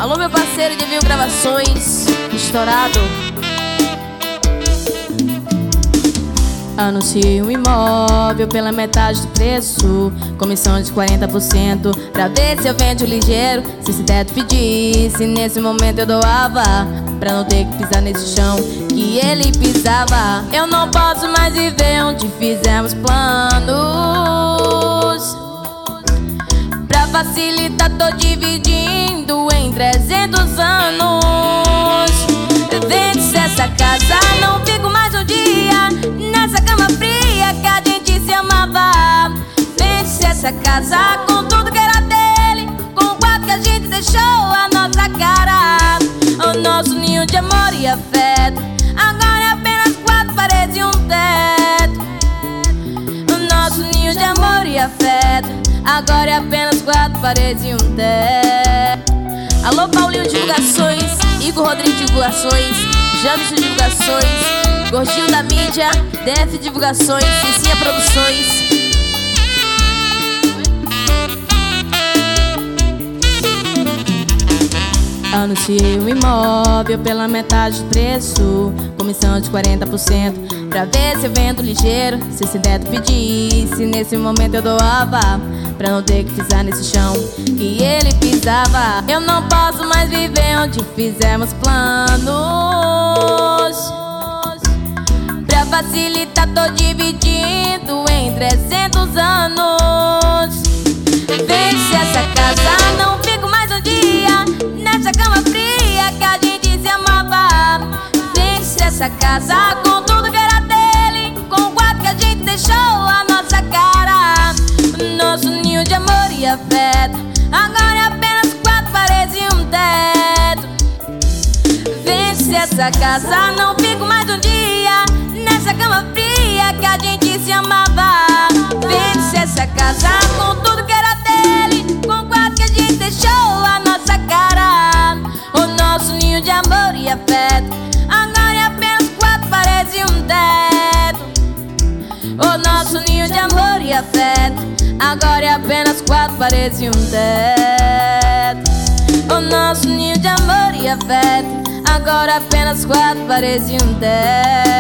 Alô, meu parceiro de Viu Gravações, estourado. Anuncie um imóvel pela metade do preço, comissão de 40%, pra ver se eu vendo ligeiro. Se esse teto pedisse, nesse momento eu doava, pra não ter que pisar nesse chão que ele pisava. Eu não posso mais viver onde fizemos planos. Pra facilitar tô dividindo em 300 anos. Vende-se essa casa, não fico mais um dia nessa cama fria que a gente se amava. Vende-se essa casa com tudo que era dele, com o quarto que a gente deixou a nossa cara. O nosso ninho de amor e afeto agora é apenas 4 paredes e um teto. O nosso ninho de amor e afeto agora é apenas 4 paredes e um teto. Alô, Paulinho Divulgações, Igor Rodrigues Divulgações, Jamison Divulgações, Gordinho da Mídia, DF Divulgações, Cicinha Produções. Anunciei um imóvel pela metade do preço, comissão de 40%, pra ver se eu vendo ligeiro. Se esse teto pedisse, nesse momento eu doava, pra não ter que pisar nesse chão que ele pisava. Eu não posso mais viver onde fizemos planos. Pra facilitar tô dividindo em 300 anos. Vende-se essa casa, não fico mais um dia nessa cama fria que a gente se amava. Vende-se essa casa com tudo que era dele, com o quarto que a gente deixou a nossa cara. Nosso ninho de amor e afeto agora é apenas 4 paredes e um teto. Vende-se essa casa, não fico mais um dia nessa cama fria que a gente se amava. Vende-se essa casa com tudo que era dele, com o quarto que a gente deixou a nossa cara. O nosso ninho de amor e afeto agora é apenas 4 paredes e um teto. O nosso ninho de amor e afeto agora é apenas 4 paredes e um teto. O nosso ninho de amor e afeto agora é apenas 4 paredes e um teto.